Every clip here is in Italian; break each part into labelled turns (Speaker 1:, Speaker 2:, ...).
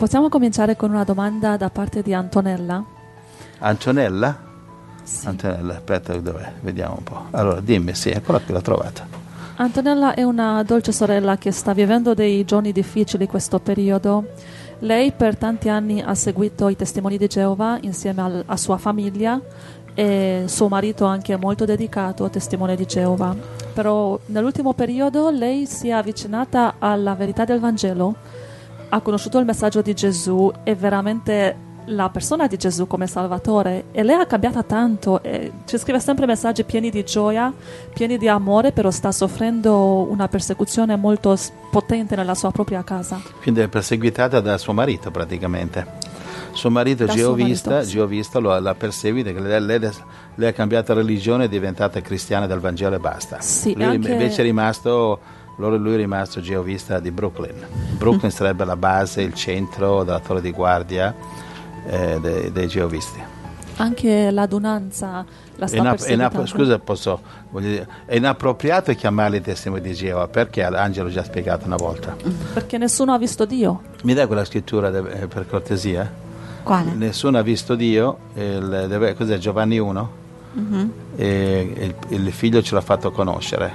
Speaker 1: Possiamo cominciare con una domanda da parte di Antonella?
Speaker 2: Antonella?
Speaker 1: Sì.
Speaker 2: Antonella, aspetta, dov'è? Vediamo un po'. Allora, dimmi, sì, eccola qui, l'ho trovata.
Speaker 1: Antonella è una dolce sorella che sta vivendo dei giorni difficili questo periodo. Lei per tanti anni ha seguito i testimoni di Geova insieme a sua famiglia e suo marito anche è molto dedicato a testimone di Geova. Però nell'ultimo periodo lei si è avvicinata alla verità del Vangelo, ha conosciuto il messaggio di Gesù e veramente la persona di Gesù come Salvatore, e lei ha cambiato tanto e ci scrive sempre messaggi pieni di gioia, pieni di amore, però sta soffrendo una persecuzione molto potente nella sua propria casa.
Speaker 2: Quindi è perseguitata da suo marito praticamente. Suo marito geovista la perseguita, che lei ha cambiato religione, è diventata cristiana del Vangelo e basta.
Speaker 1: Sì,
Speaker 2: lui invece è rimasto geovista di Brooklyn. Brooklyn sarebbe la base, il centro della torre di guardia dei geovisti.
Speaker 1: Anche l'adunanza la sta perseguitando.
Speaker 2: Scusa, è inappropriato chiamarli testimoni di Geova, perché Angelo ha già spiegato una volta.
Speaker 1: Perché nessuno ha visto Dio.
Speaker 2: Mi dai quella scrittura per cortesia?
Speaker 3: Quale?
Speaker 2: Nessuno ha visto Dio, cos'è, Giovanni 1?
Speaker 3: Mm-hmm.
Speaker 2: E il figlio ce l'ha fatto conoscere.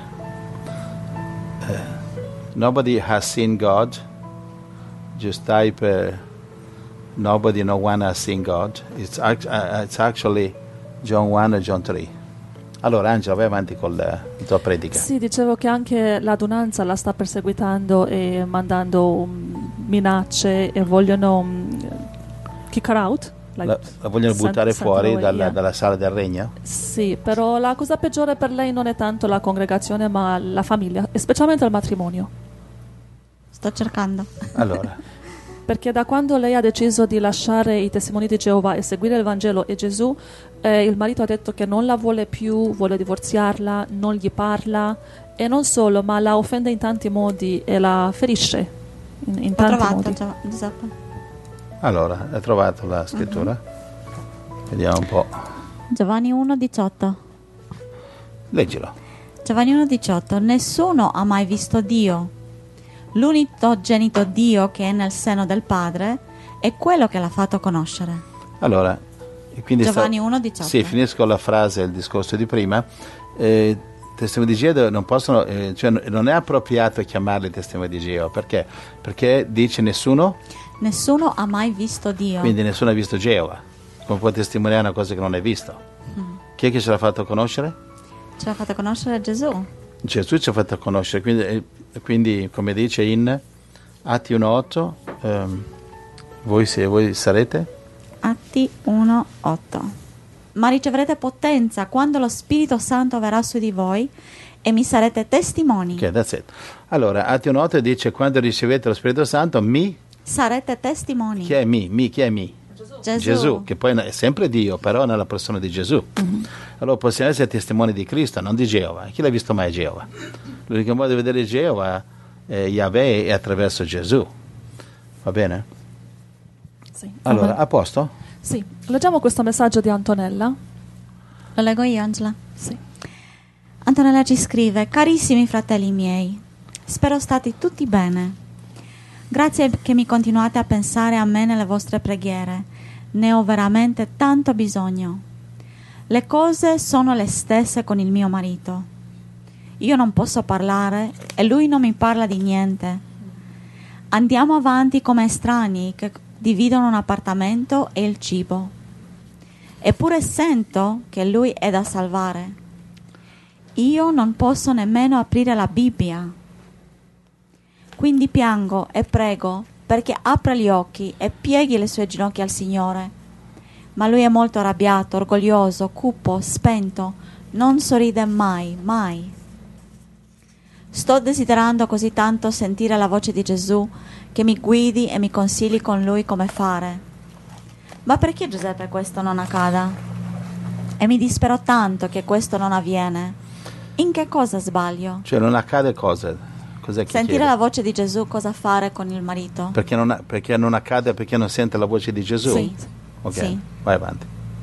Speaker 2: Nobody has seen God. Just type nobody, no one has seen God. It's actually John 1 e John 3. Allora Angelo, vai avanti con la tua predica.
Speaker 1: Sì, dicevo che anche l'adunanza la sta perseguitando e mandando minacce e vogliono kick her out.
Speaker 2: La vogliono buttare fuori dalla sala del regno?
Speaker 1: Sì, però la cosa peggiore per lei non è tanto la congregazione ma la famiglia, e specialmente il matrimonio.
Speaker 3: Sto cercando.
Speaker 2: Allora.
Speaker 1: Perché da quando lei ha deciso di lasciare i testimoni di Geova e seguire il Vangelo e Gesù, il marito ha detto che non la vuole più, vuole divorziarla, non gli parla, e non solo, ma la offende in tanti modi e la ferisce in tanti modi.
Speaker 3: Giuseppe.
Speaker 2: Allora, hai trovato la scrittura? Vediamo un po'.
Speaker 3: Giovanni 1,18.
Speaker 2: Leggilo.
Speaker 3: Giovanni 1,18. Nessuno ha mai visto Dio. L'unigenito Dio che è nel seno del Padre è quello che l'ha fatto conoscere.
Speaker 2: Allora, quindi
Speaker 3: Giovanni 1,18.
Speaker 2: Sì, finisco la frase, il discorso di prima. Testimoni di Geova non possono, cioè non è appropriato chiamarli testimoni di Geova. Perché? Perché dice nessuno
Speaker 3: ha mai visto Dio.
Speaker 2: Quindi nessuno ha visto Geova. Come può testimoniare una cosa che non hai visto? Chi è che ce l'ha fatto conoscere?
Speaker 3: Ce l'ha fatto conoscere Gesù.
Speaker 2: Gesù ci ha fatto conoscere, quindi come dice in Atti 1,8, voi sarete?
Speaker 3: Atti 1,8. Ma riceverete potenza quando lo Spirito Santo verrà su di voi e mi sarete testimoni.
Speaker 2: Ok, that's it. Allora, Atti 1,8 dice: quando ricevete lo Spirito Santo mi
Speaker 3: sarete testimoni.
Speaker 2: Chi è mi? Chi è mi? Gesù, che poi è sempre Dio, però nella persona di Gesù. Allora possiamo essere testimoni di Cristo, non di Geova. Chi l'ha visto mai Geova? L'unico modo di vedere Geova, Yahweh, è attraverso Gesù. Va bene?
Speaker 1: Sì.
Speaker 2: Allora, a posto?
Speaker 1: Sì. Leggiamo questo messaggio di Antonella.
Speaker 3: Lo leggo io, Angela?
Speaker 1: Sì.
Speaker 3: Antonella ci scrive: carissimi fratelli miei, spero stati tutti bene. Grazie che mi continuate a pensare a me nelle vostre preghiere. Ne ho veramente tanto bisogno. Le cose sono le stesse con il mio marito. Io non posso parlare e lui non mi parla di niente. Andiamo avanti come estranei che dividono un appartamento e il cibo. Eppure sento che lui è da salvare. Io non posso nemmeno aprire la Bibbia. Quindi piango e prego perché apra gli occhi e pieghi le sue ginocchia al Signore. Ma lui è molto arrabbiato, orgoglioso, cupo, spento, non sorride mai, mai. Sto desiderando così tanto sentire la voce di Gesù che mi guidi e mi consigli con lui come fare. Ma perché, Giuseppe, questo non accada? E mi dispero tanto che questo non avviene. In che cosa sbaglio?
Speaker 2: Cioè non accade cosa? Cos'è che
Speaker 3: Sentire
Speaker 2: chiede?
Speaker 3: la voce di Gesù, cosa fare con il marito?
Speaker 2: Perché non accade, perché non sente la voce di Gesù?
Speaker 3: Sì.
Speaker 2: Ok,
Speaker 3: Sì.
Speaker 2: vai avanti.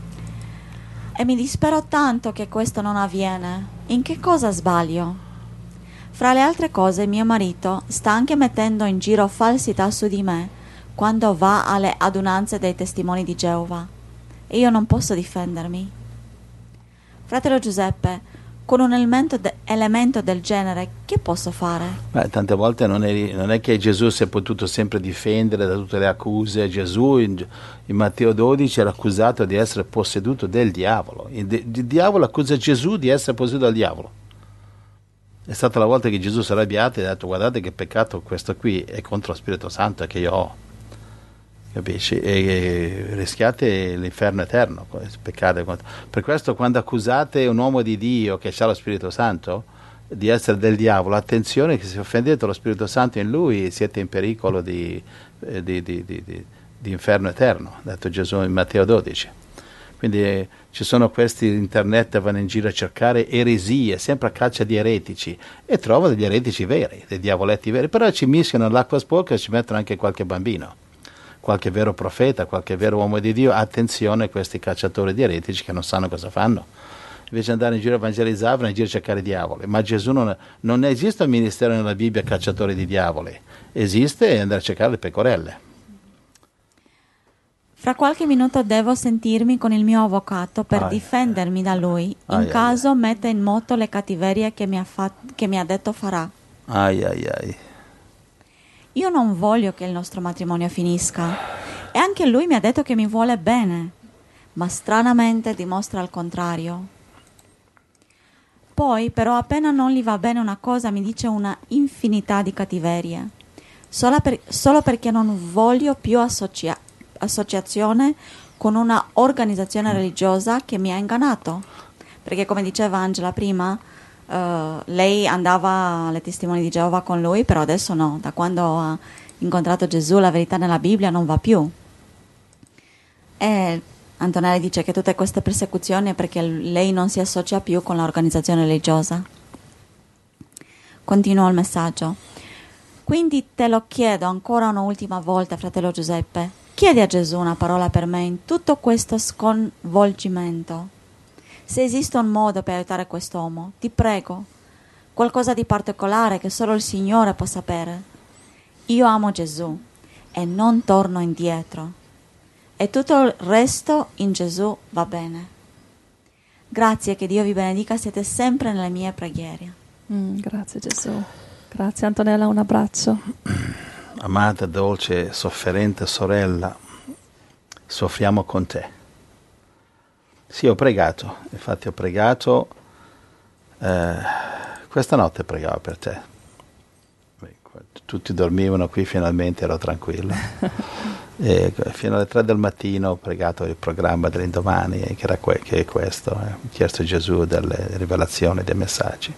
Speaker 3: E mi dispero tanto che questo non avviene. In che cosa sbaglio? Fra le altre cose, mio marito sta anche mettendo in giro falsità su di me, quando va alle adunanze dei testimoni di Geova e io non posso difendermi. Fratello Giuseppe, con un elemento del genere, che posso fare?
Speaker 2: Tante volte non è che Gesù si è potuto sempre difendere da tutte le accuse. Gesù in Matteo 12 era accusato di essere posseduto del diavolo. Il diavolo accusa Gesù di essere posseduto dal diavolo. È stata la volta che Gesù si è arrabbiato e ha detto: guardate che peccato questo qui è contro lo Spirito Santo che io ho. Capisci? E rischiate l'inferno eterno, peccate contro. Per questo quando accusate un uomo di Dio che ha lo Spirito Santo di essere del diavolo, attenzione che se offendete lo Spirito Santo in lui siete in pericolo di inferno eterno, ha detto Gesù in Matteo 12. Quindi ci sono questi internet che vanno in giro a cercare eresie, sempre a caccia di eretici, e trovano degli eretici veri, dei diavoletti veri, però ci mischiano l'acqua sporca e ci mettono anche qualche bambino, qualche vero profeta, qualche vero uomo di Dio. Attenzione a questi cacciatori di eretici che non sanno cosa fanno. Invece di andare in giro a evangelizzare, vanno in giro a cercare diavoli. Ma Gesù non esiste un ministero nella Bibbia cacciatori di diavoli, esiste andare a cercare le pecorelle.
Speaker 3: Fra qualche minuto devo sentirmi con il mio avvocato per difendermi da lui, in caso metta in moto le cattiverie che mi ha detto farà. Io non voglio che il nostro matrimonio finisca e anche lui mi ha detto che mi vuole bene, ma stranamente dimostra il contrario. Poi però appena non gli va bene una cosa mi dice una infinità di cattiverie, solo perché non voglio più associazione con una organizzazione religiosa che mi ha ingannato. Perché come diceva Angela prima, lei andava alle testimoni di Geova con lui, però adesso no, da quando ha incontrato Gesù la verità nella Bibbia non va più. E Antonella dice che tutte queste persecuzioni è perché lei non si associa più con l'organizzazione religiosa. Continuo il messaggio. Quindi te lo chiedo ancora un'ultima volta, fratello Giuseppe, chiedi a Gesù una parola per me in tutto questo sconvolgimento. Se esiste un modo per aiutare quest'uomo, ti prego, qualcosa di particolare che solo il Signore può sapere. Io amo Gesù e non torno indietro. E tutto il resto in Gesù va bene. Grazie, che Dio vi benedica, siete sempre nelle mie preghiere.
Speaker 1: Grazie Gesù. Grazie Antonella, un abbraccio.
Speaker 2: Amata, dolce, sofferente sorella, soffriamo con te. Sì, ho pregato, infatti ho pregato, questa notte pregavo per te. Tutti dormivano qui, finalmente ero tranquillo. E fino alle 3 del mattino ho pregato il programma dell'indomani, che è questo. Ho chiesto a Gesù delle rivelazioni, dei messaggi.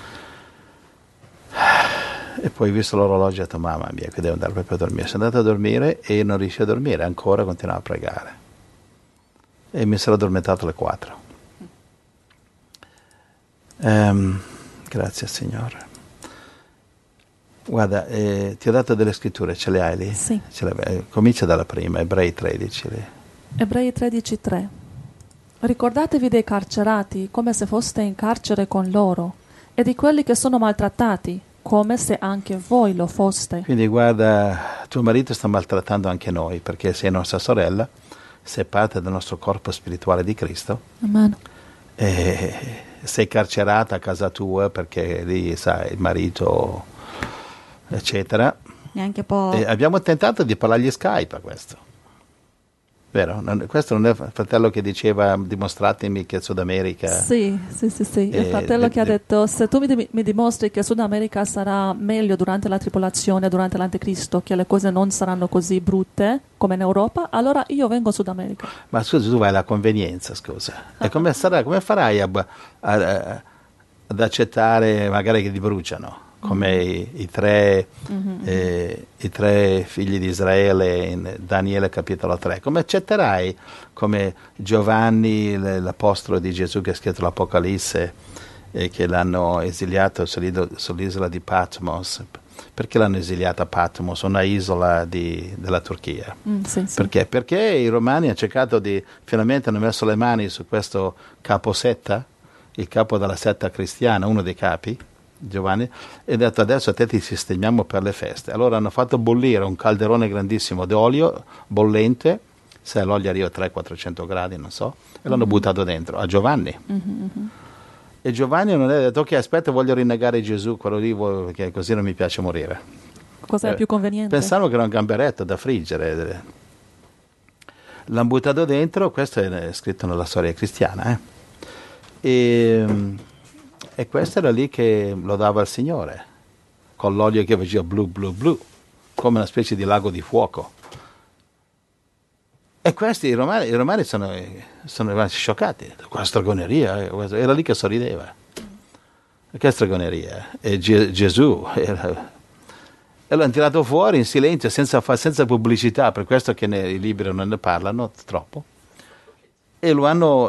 Speaker 2: E poi ho visto l'orologio e ho detto: mamma mia, qui devo andare proprio a dormire. Sono andato a dormire e non riuscivo a dormire, ancora continuavo a pregare. E mi sono addormentato alle 4. Grazie Signore. Guarda, ti ho dato delle scritture, ce le hai lì?
Speaker 1: Sì.
Speaker 2: Comincia dalla prima, Ebrei 13 lì.
Speaker 1: Ebrei 13:3. Ricordatevi dei carcerati come se foste in carcere con loro, e di quelli che sono maltrattati come se anche voi lo foste.
Speaker 2: Quindi guarda, tuo marito sta maltrattando anche noi, perché sei nostra sorella, sei parte del nostro corpo spirituale di Cristo.
Speaker 1: Amen.
Speaker 2: E sei carcerata a casa tua perché lì, sai, il marito, eccetera.
Speaker 3: Neanche può.
Speaker 2: E abbiamo tentato di parlargli Skype a questo. Vero? Questo non è il fratello che diceva: dimostratemi che Sud America...
Speaker 1: Sì. Il fratello che ha detto: se tu mi dimostri che Sud America sarà meglio durante la tribolazione, durante l'anticristo, che le cose non saranno così brutte come in Europa, allora io vengo a Sud America.
Speaker 2: Ma scusa, tu vai alla convenienza, scusa. E come farai ad accettare magari che ti bruciano? Come i tre figli di Israele in Daniele capitolo 3. Come accetterai come Giovanni, l'apostolo di Gesù che ha scritto l'Apocalisse, che l'hanno esiliato sull'isola di Patmos? Perché l'hanno esiliato a Patmos, una isola della Turchia?
Speaker 1: Sì.
Speaker 2: Perché? Perché i romani finalmente hanno messo le mani su questo caposetta, il capo della setta cristiana, uno dei capi, Giovanni, e ha detto adesso a te ti sistemiamo per le feste. Allora hanno fatto bollire un calderone grandissimo d'olio bollente, se l'olio arriva a 300-400 gradi, non so, e l'hanno buttato dentro a Giovanni. E Giovanni non ha detto ok, aspetta, voglio rinnegare Gesù, quello lì, perché così non mi piace morire.
Speaker 1: Cosa è più conveniente?
Speaker 2: Pensavo che era un gamberetto da friggere. L'hanno buttato dentro, questo è scritto nella storia cristiana, e questo era lì che lo dava il Signore, con l'olio che faceva blu blu blu, come una specie di lago di fuoco. E questi i romani sono rimasti scioccati, quella stregoneria, era lì che sorrideva. Che stregoneria? E Gesù e l'hanno tirato fuori in silenzio, senza pubblicità, per questo che i libri non ne parlano troppo, e lo hanno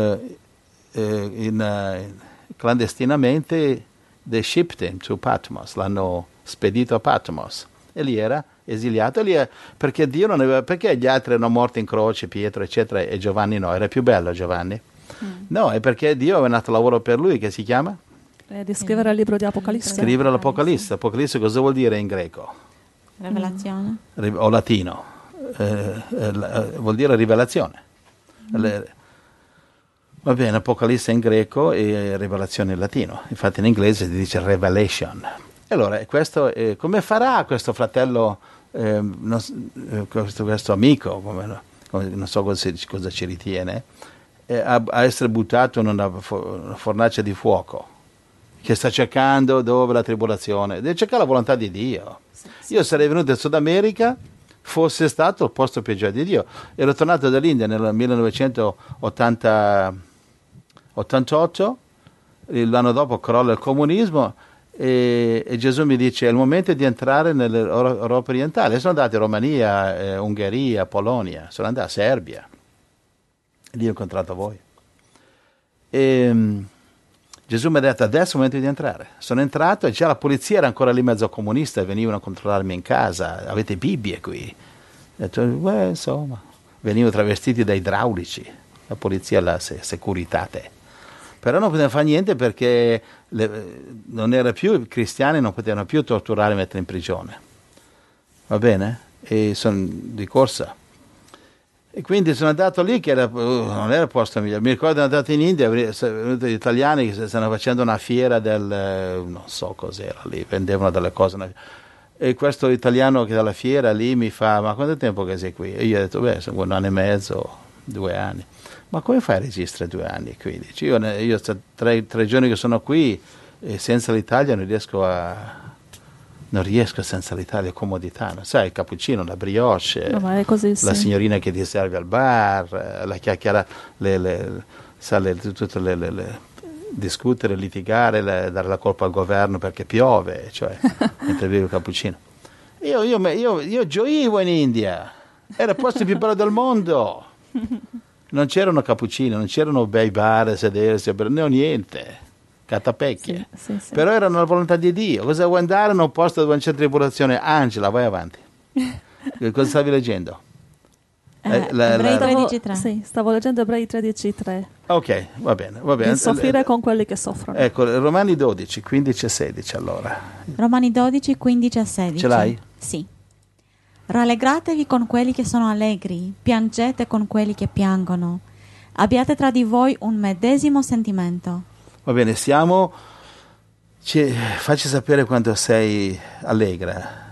Speaker 2: clandestinamente they shipped him to Patmos, l'hanno spedito a Patmos, e lì era esiliato, perché Dio non aveva, perché gli altri erano morti in croce, Pietro eccetera, e Giovanni no, era più bello Giovanni? No, è perché Dio aveva dato lavoro per lui, che si chiama?
Speaker 1: Di scrivere il libro di Apocalisse.
Speaker 2: Scrivere l'Apocalisse. Apocalisse cosa vuol dire in greco?
Speaker 3: Rivelazione.
Speaker 2: O latino. Vuol dire rivelazione. Va bene, Apocalisse in greco e rivelazione in latino. Infatti in inglese si dice revelation. Allora, questo, come farà questo fratello, questo amico, non so cosa ci ritiene, a essere buttato in una fornace di fuoco, che sta cercando dove la tribolazione, deve cercare la volontà di Dio. Io sarei venuto in Sud America, fosse stato il posto peggiore di Dio. Ero tornato dall'India nel 1988, l'anno dopo crolla il comunismo, e Gesù mi dice è il momento di entrare nell'Europa orientale. Sono andato in Romania, Ungheria, Polonia, sono andato a Serbia, e lì ho incontrato voi. Gesù mi ha detto adesso è il momento di entrare. Sono entrato e già la polizia era ancora lì mezzo comunista, venivano a controllarmi in casa. Avete Bibbie qui? Ho detto, insomma, venivano travestiti da idraulici, la polizia, la securitate. Però non potevano fare niente perché non era più, i cristiani non potevano più torturare e mettere in prigione. Va bene? E sono di corsa. E quindi sono andato lì, che non era il posto migliore. Mi ricordo andato in India, venuti gli italiani che stanno facendo una fiera non so cos'era lì, vendevano delle cose. E questo italiano che dalla fiera lì mi fa, ma quanto tempo che sei qui? E io ho detto, sono 1 anno e mezzo, 2 anni. Ma come fai a registrare 2 anni qui? Dice, io sto 3 giorni che sono qui e senza l'Italia non riesco senza l'Italia, comodità, no? Sai, il cappuccino, la brioche,
Speaker 1: no, ma è così,
Speaker 2: la
Speaker 1: sì.
Speaker 2: signorina che ti serve al bar, la chiacchiera, discutere, litigare, dare la colpa al governo perché piove, cioè, mentre bevo il cappuccino. Io gioivo in India, era il posto più bello del mondo. Non c'erano cappuccini, non c'erano bei bar, sedersi, non ho niente. Catapecchie,
Speaker 1: sì.
Speaker 2: Però erano la volontà di Dio. Cosa vuoi andare in un posto dove non c'è tribolazione? Angela, vai avanti. Cosa stavi leggendo?
Speaker 3: Ebrei 13:3.
Speaker 1: Sì, stavo leggendo Ebrei 13:3.
Speaker 2: Ok, va bene.
Speaker 1: Di soffrire con quelli che soffrono.
Speaker 2: Ecco, Romani 12, 15 e 16 allora.
Speaker 3: Romani 12, 15 e 16.
Speaker 2: Ce l'hai?
Speaker 3: Sì. Rallegratevi con quelli che sono allegri, piangete con quelli che piangono. Abbiate tra di voi un medesimo sentimento.
Speaker 2: Va bene, facci sapere quando sei allegra,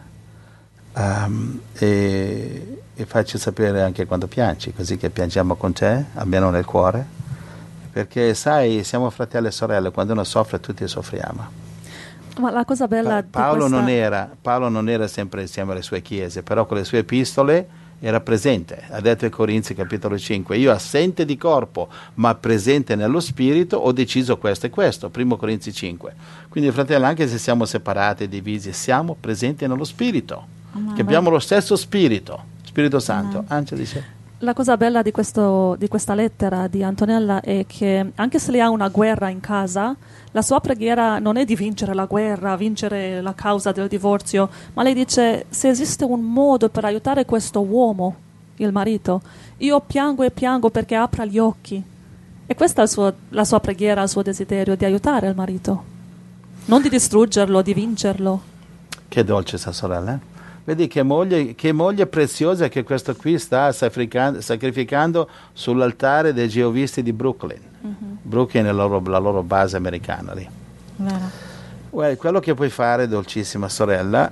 Speaker 2: e facci sapere anche quando piangi, così che piangiamo con te, almeno nel cuore, perché sai, siamo fratelli e sorelle, quando uno soffre tutti soffriamo.
Speaker 1: Ma la cosa bella
Speaker 2: Paolo non era sempre insieme alle sue chiese, però con le sue epistole era presente. Ha detto ai Corinzi capitolo 5, io assente di corpo ma presente nello spirito ho deciso questo e questo, 1 Corinzi 5. Quindi fratelli, anche se siamo separati e divisi, siamo presenti nello spirito, che abbiamo lo stesso spirito Santo. Angela dice.
Speaker 1: La cosa bella di questa lettera di Antonella è che anche se lei ha una guerra in casa, la sua preghiera non è di vincere la guerra, vincere la causa del divorzio, ma lei dice se esiste un modo per aiutare questo uomo, il marito, io piango e piango perché apra gli occhi. E questa è la sua preghiera, il suo desiderio di aiutare il marito. Non di distruggerlo, di vincerlo.
Speaker 2: Che dolce sta sorella, eh? Vedi che moglie preziosa che questo qui sta sacrificando sull'altare dei geovisti di Brooklyn. Brooklyn è la loro base americana lì.
Speaker 3: Vero.
Speaker 2: Quello che puoi fare, dolcissima sorella,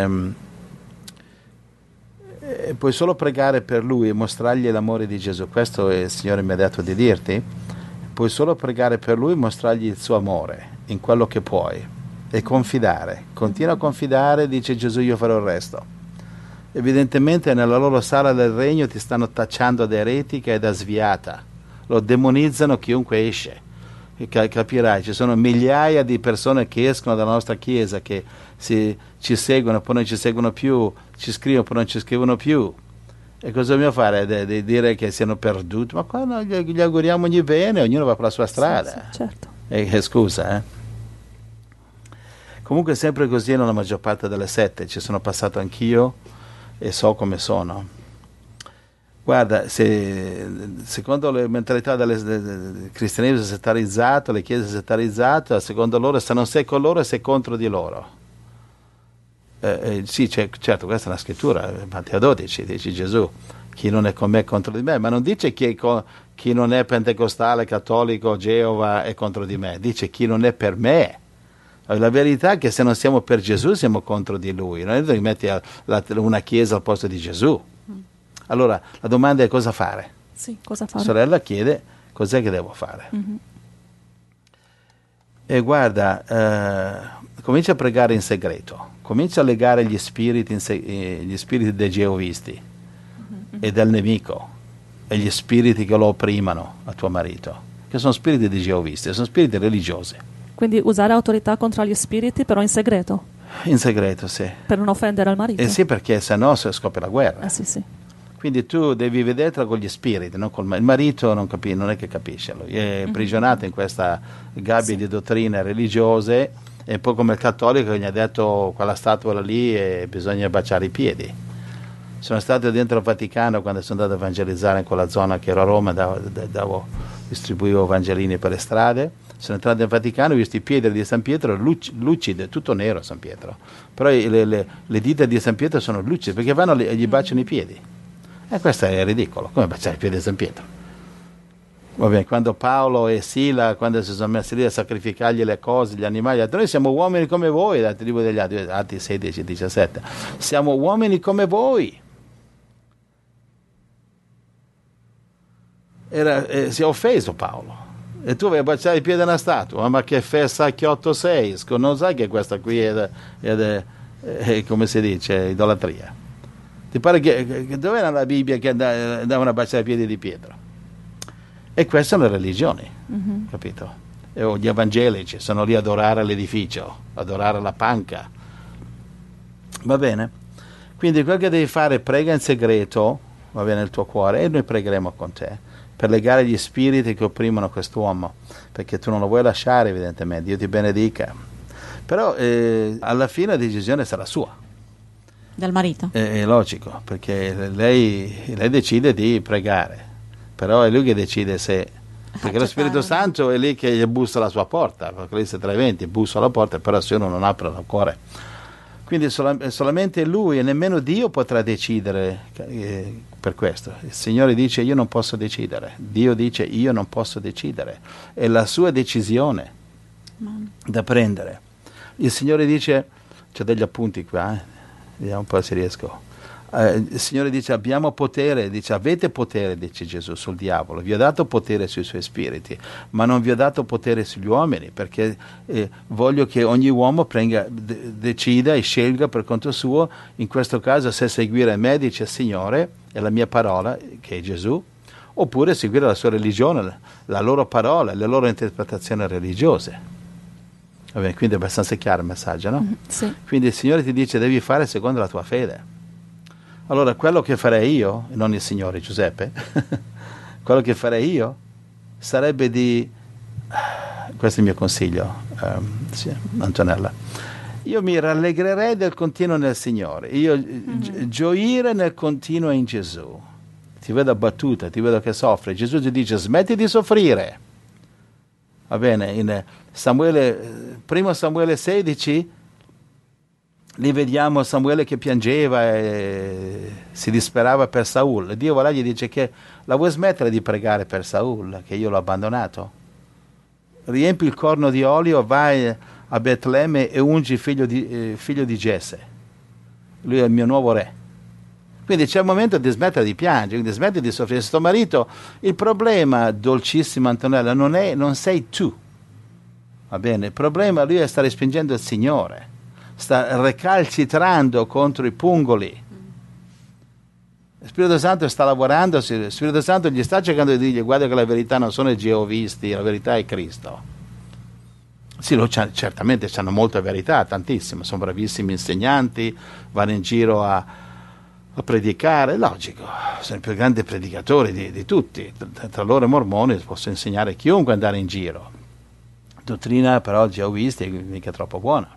Speaker 2: puoi solo pregare per lui e mostrargli l'amore di Gesù. Questo è il Signore mi ha detto di dirti. Puoi solo pregare per lui e mostrargli il suo amore in quello che puoi. E confidare, continua a confidare, dice Gesù, io farò il resto. Evidentemente nella loro sala del regno ti stanno tacciando da eretica e da sviata, lo demonizzano chiunque esce. Capirai, ci sono migliaia di persone che escono dalla nostra chiesa, che ci seguono, poi non ci seguono più, ci scrivono, poi non ci scrivono più. E cosa dobbiamo fare? Di dire che siano perduti? Ma qua no, gli auguriamo ogni bene, ognuno va per la sua strada.
Speaker 1: Sì, certo.
Speaker 2: Scusa, Comunque è sempre così nella maggior parte delle sette, ci sono passato anch'io e so come sono. Guarda, secondo le mentalità del cristianesimo settarizzato, le chiese settarizzate, secondo loro se non sei con loro sei contro di loro. Sì, certo, questa è una scrittura, Matteo 12, dice Gesù, chi non è con me è contro di me, ma non dice chi non è pentecostale, cattolico, Geova è contro di me, dice chi non è per me. La verità è che se non siamo per Gesù siamo contro di Lui, non è che metti una chiesa al posto di Gesù. Allora la domanda è cosa fare?
Speaker 1: Sì, cosa fare?
Speaker 2: La sorella chiede cos'è che devo fare. E guarda, comincia a pregare in segreto, comincia a legare gli spiriti dei geovisti e del nemico e gli spiriti che lo opprimano a tuo marito, che sono spiriti di geovisti, sono spiriti religiosi.
Speaker 1: Quindi usare autorità contro gli spiriti, però in segreto.
Speaker 2: In segreto, sì.
Speaker 1: Per non offendere al marito.
Speaker 2: Sì, perché sennò scoppia la guerra.
Speaker 1: Sì.
Speaker 2: Quindi tu devi vederla con gli spiriti, non col il marito non è che capisce, lui è imprigionato in questa gabbia di dottrine religiose, e poi come il cattolico che gli ha detto quella statua lì e bisogna baciare i piedi. Sono stato dentro il Vaticano quando sono andato a evangelizzare in quella zona che ero a Roma, distribuivo evangelini per le strade. Sono entrato nel Vaticano, ho visto i piedi di San Pietro lucide, tutto nero San Pietro, però le dita di San Pietro sono lucide perché vanno e gli baciano i piedi. E questo è ridicolo, come baciare i piedi di San Pietro? Va bene, quando Paolo e Sila, quando si sono messi lì a sacrificargli le cose, gli animali, noi siamo uomini come voi, dal libro degli Atti 16, 17, siamo uomini come voi. Si è offeso Paolo. E tu vai a baciare i piedi a una statua, ma che festa chiotto sei? Non sai che questa qui è come si dice, idolatria. Ti pare che dov'era la Bibbia che andavano a baciare i piedi di Pietro? E queste sono le religioni, capito? E gli evangelici sono lì ad adorare l'edificio, adorare la panca. Va bene? Quindi quello che devi fare, prega in segreto, va bene, il tuo cuore, e noi pregheremo con te, per legare gli spiriti che opprimono quest'uomo, perché tu non lo vuoi lasciare evidentemente, Dio ti benedica. Però alla fine la decisione sarà sua.
Speaker 3: Del marito.
Speaker 2: È logico, perché lei decide di pregare, però è lui che decide se... Perché lo Spirito Santo è lì che gli bussa alla sua porta, perché lei 3:20 bussa alla porta, però se uno non apre il cuore. Quindi solamente lui e nemmeno Dio potrà decidere per questo. Il Signore dice io non posso decidere, Dio dice io non posso decidere, è la sua decisione da prendere. Il Signore dice, c'ho degli appunti qua, vediamo un po' se riesco. Il Signore dice abbiamo potere, dice avete potere, dice Gesù, sul diavolo, vi ho dato potere sui suoi spiriti, ma non vi ho dato potere sugli uomini, perché voglio che ogni uomo decida e scelga per conto suo, in questo caso se seguire me, dice il Signore, e la mia parola, che è Gesù, oppure seguire la sua religione, la loro parola, le loro interpretazioni religiose. Vabbè, quindi è abbastanza chiaro il messaggio, no?
Speaker 1: Sì.
Speaker 2: Quindi il Signore ti dice devi fare secondo la tua fede. Allora, quello che farei io, e non il Signore Giuseppe, quello che farei io sarebbe questo è il mio consiglio, Antonella, io mi rallegrerei del continuo nel Signore, gioire nel continuo in Gesù. Ti vedo abbattuta, ti vedo che soffri, Gesù ti dice smetti di soffrire, Va bene, in primo Samuele 16, lì vediamo Samuele che piangeva e si disperava per Saul. Dio va là e gli dice che la vuoi smettere di pregare per Saul, che io l'ho abbandonato? Riempi il corno di olio, vai a Betlemme e ungi figlio di Jesse. Lui è il mio nuovo re. Quindi c'è il momento di smettere di piangere, quindi smetti di soffrire. Sto marito, il problema, dolcissima Antonella, non sei tu. Va bene? Il problema, lui sta respingendo il Signore. Sta recalcitrando contro i pungoli. Lo Spirito Santo sta lavorando, lo Spirito Santo gli sta cercando di dirgli: guarda che la verità non sono i geovisti, la verità è Cristo. Sì, certamente hanno molta verità, tantissimo, sono bravissimi insegnanti, vanno in giro a predicare, logico, sono i più grandi predicatori di tutti, tra loro e mormoni posso insegnare chiunque andare in giro. Dottrina però geovisti è mica troppo buona.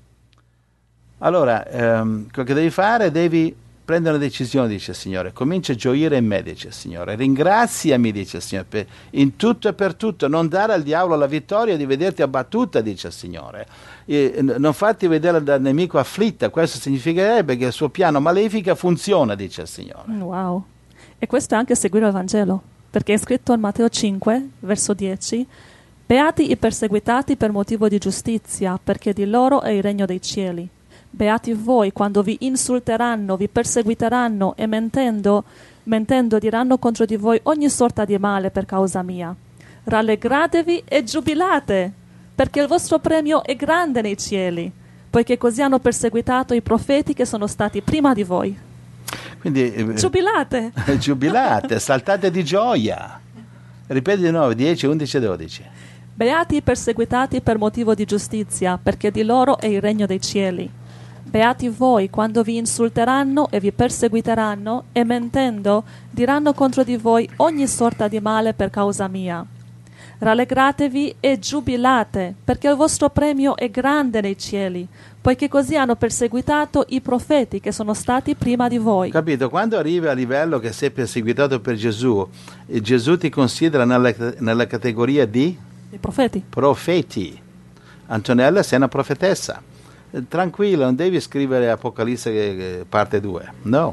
Speaker 2: Allora, quello che devi fare, devi prendere una decisione, dice il Signore. Comincia a gioire in me, dice il Signore. Ringraziami, dice il Signore, in tutto e per tutto. Non dare al diavolo la vittoria di vederti abbattuta, dice il Signore. Non farti vedere dal nemico afflitta. Questo significherebbe che il suo piano malefica funziona, dice il Signore.
Speaker 1: Wow. E questo è anche seguire il Vangelo, perché è scritto in Matteo 5, verso 10: beati i perseguitati per motivo di giustizia, perché di loro è il regno dei cieli. Beati voi quando vi insulteranno, vi perseguiteranno e mentendo diranno contro di voi ogni sorta di male per causa mia. Rallegratevi e giubilate, perché il vostro premio è grande nei cieli, poiché così hanno perseguitato i profeti che sono stati prima di voi.
Speaker 2: Quindi
Speaker 1: giubilate!
Speaker 2: Giubilate, saltate di gioia. Ripeti di nuovo, 10, 11 e 12.
Speaker 1: Beati i perseguitati per motivo di giustizia, perché di loro è il regno dei cieli. Beati voi quando vi insulteranno e vi perseguiteranno e mentendo diranno contro di voi ogni sorta di male per causa mia. Rallegratevi e giubilate, perché il vostro premio è grande nei cieli, poiché così hanno perseguitato i profeti che sono stati prima di voi.
Speaker 2: Capito? Quando arrivi a livello che sei perseguitato per Gesù, Gesù ti considera nella categoria di profeti. Antonella, sei una profetessa. Tranquillo, non devi scrivere Apocalisse parte 2, no.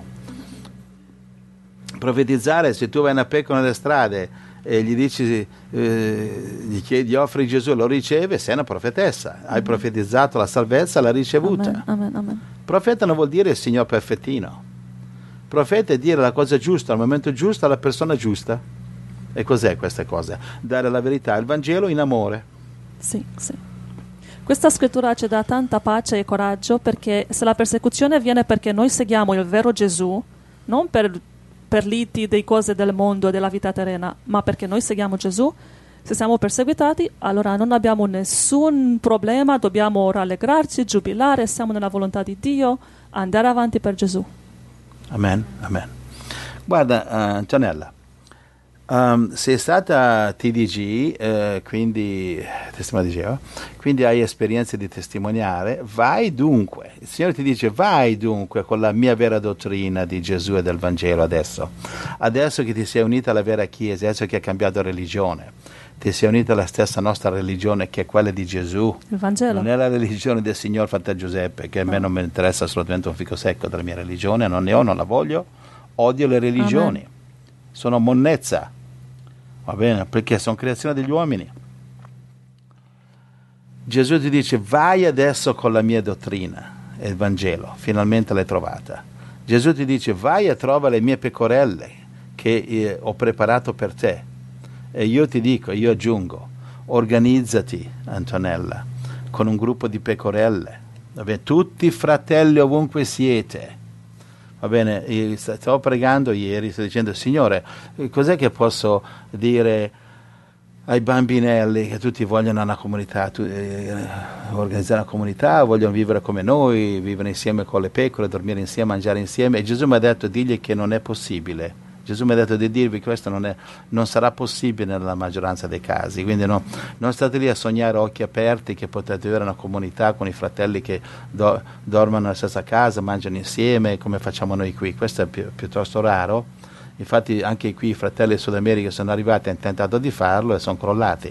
Speaker 2: Profetizzare, se tu vai una pecora nelle strade e gli dici, gli offri Gesù, lo riceve, sei una profetessa. Hai profetizzato la salvezza, l'hai ricevuta.
Speaker 1: Amen.
Speaker 2: Profeta non vuol dire il Signor perfettino. Profeta è dire la cosa giusta al momento giusto alla persona giusta. E cos'è questa cosa? Dare la verità, il Vangelo in amore.
Speaker 1: Sì. Questa scrittura ci dà tanta pace e coraggio, perché se la persecuzione avviene perché noi seguiamo il vero Gesù, non per liti delle cose del mondo e della vita terrena, ma perché noi seguiamo Gesù, se siamo perseguitati, allora non abbiamo nessun problema, dobbiamo rallegrarci, giubilare, siamo nella volontà di Dio, andare avanti per Gesù.
Speaker 2: Amen. Guarda, Antonella, sei stata TDG, quindi testimone di Geova, quindi hai esperienze di testimoniare. Vai dunque, il Signore ti dice: vai dunque con la mia vera dottrina di Gesù e del Vangelo adesso che ti sei unita alla vera Chiesa, adesso che hai cambiato religione, ti sei unita alla stessa nostra religione, che è quella di Gesù,
Speaker 1: il Vangelo.
Speaker 2: Non è la religione del Signor Fratello Giuseppe, che a me non mi interessa assolutamente un fico secco della mia religione, non ne ho, non la voglio, odio le religioni. Amen. Sono monnezza. Va bene, perché sono creazione degli uomini. Gesù ti dice: vai adesso con la mia dottrina e il Vangelo, finalmente l'hai trovata. Gesù ti dice: vai e trova le mie pecorelle che ho preparato per te. E io ti dico, io aggiungo, organizzati, Antonella, con un gruppo di pecorelle. Va bene? Tutti fratelli ovunque siete. Va bene, stavo pregando ieri, sto dicendo: Signore, cos'è che posso dire ai bambinelli che tutti vogliono una comunità, organizzare una comunità, vogliono vivere come noi, vivere insieme con le pecore, dormire insieme, mangiare insieme? E Gesù mi ha detto: digli che non è possibile. Gesù mi ha detto di dirvi che questo non sarà possibile nella maggioranza dei casi, quindi non state lì a sognare a occhi aperti che potete avere una comunità con i fratelli che dormono nella stessa casa, mangiano insieme come facciamo noi qui. Questo è piuttosto raro. Infatti anche qui i fratelli del Sud America sono arrivati e hanno tentato di farlo e sono crollati.